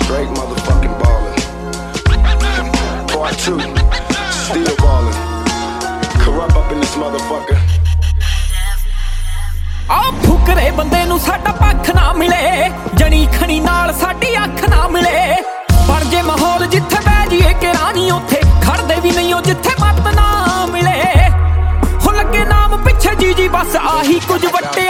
Straight motherfucking ballin'. Part 2, still ballin'. Corrupt up in this motherfucker. ਆ ਫੁਕਰੇ ਬੰਦੇ ਨੂੰ ਸਾਡਾ ਪੱਖ ਨਾ ਮਿਲੇ, ਜਣੀ ਖਣੀ ਨਾਲ ਸਾਡੀ ਅੱਖ ਨਾ ਮਿਲੇ। ਬਣ ਜੇ ਮਾਹੌਲ ਜਿੱਥੇ ਬਹਿ ਜੀਏ ਕਿ ਰਾਣੀ, ਉੱਥੇ ਖੜਦੇ ਵੀ ਨਹੀਂ ਉਹ ਜਿੱਥੇ ਮੱਤ ਨਾ ਮਿਲੇ। ਹੋ ਲੱਗੇ ਨਾਮ ਪਿੱਛੇ ਜੀ ਬਸ ਆਹੀ ਕੁਝ ਵੱਟੇ